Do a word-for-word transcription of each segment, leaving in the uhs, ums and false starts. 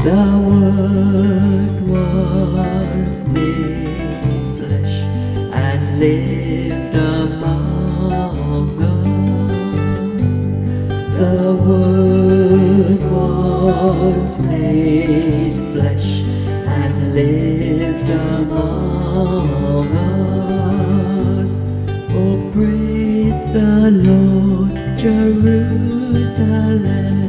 The Word was made flesh and lived among us. The Word was made flesh and lived among us. Oh, praise the Lord, Jerusalem,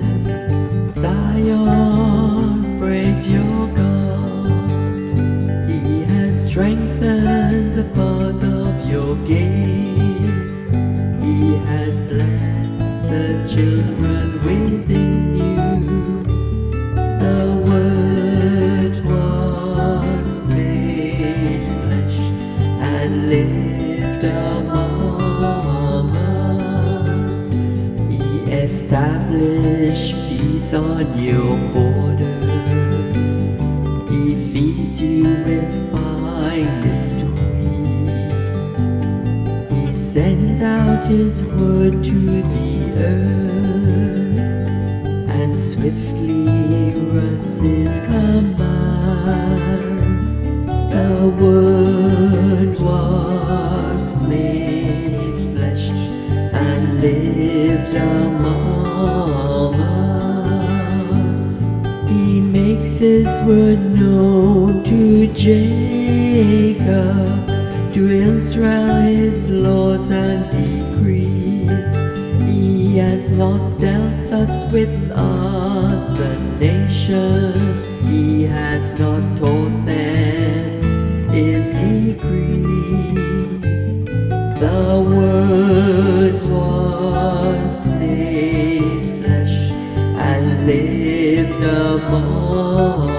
Zion, praise your God. He has strengthened the bars of your gates. He has blessed the children within you. The Word was made flesh and lived among us. He established peace on your borders. He feeds you with finest wheat. He sends out His word to the earth, and swiftly runs His command. The Word was made flesh and lived among us. He makes His word known to Jacob, to Israel His laws and decrees. He has not dealt thus with other nations. He has not taught them His decrees. The Word was made flesh and lived among